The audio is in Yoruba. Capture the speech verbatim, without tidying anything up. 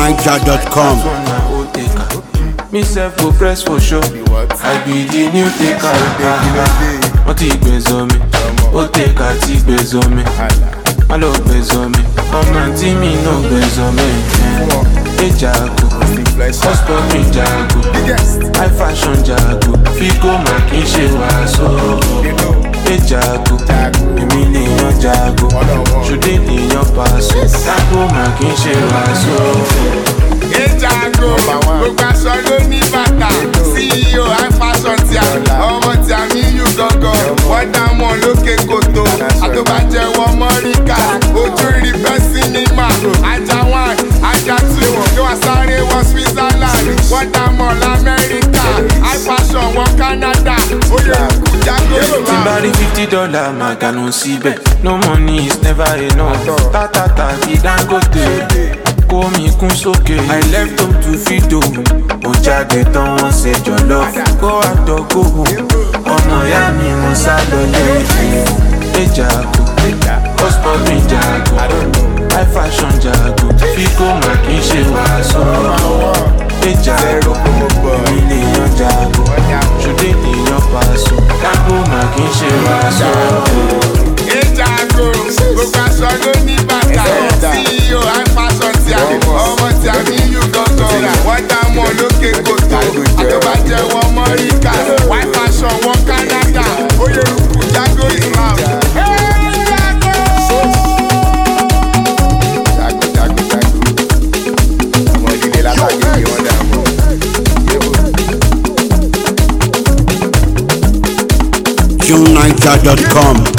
niger dot com. Me self go press for sure. I be the new taker. What he plays on me? Oh, take a tea plays on me. I love plays on me. Come on, team me no plays on me. Hey Jago, husband me Jago. I fashion Jago. Figo Makin Waso. Hey Jago, Emilio Jago. Should in your pass? Jago Makin Waso. Hey Jago, gbogbo aṣọ ló ní bàtà. C E O high fashion tíá, ọmọ tí a ní yù gángan. Wọ́n dá mọ̀ lókè kòtò, àtọ́bàjẹ́ wọ́n mọ́ríkà. Ojú rí bẹ́ sinimá, ajá one, ajá two. Kí wọ́n sáré wọ Switzerland, wọ́n dá mọ̀ l'Amẹ́ríkà. High fashion wọ Canada, ó yẹ kú Jago ìwà. Tí bá rí fifty dollars máa gànú síbẹ̀. No money is never enough. Tátàtà kí Dangote. Kó mi kún sókè. I left home to feed home. Mo jáde tán wọ́n ṣe jọ̀lọ́. Go out or go home. Ọmọ ìyá mi mo sá lọ lẹ́yìn. Hey Jago, husband mi Jago. High fashion Jago. Figo Makin ṣe wàásù. Hey Jago, èmi lèèyàn Jago. Ṣùdé lèèyàn Paso. Jago Makin ṣe wàásù. Hey Jago, gbogbo aṣọ ló ní bàtà. C E O high fashion tíá, ọmọ tí a ní yù gángan. Wọ́n dá mọ̀ lókè kòtò, àtọ́bàjẹ́ wọ́n mọ́ríkà. High fashion wọ́n Canada, ó yẹ kú Jago Islam. Hey Jago! Jago, Jago, Jago. Ọmọ ìdílé látàgé ni wọ́n dá mọ̀. June niger dot com.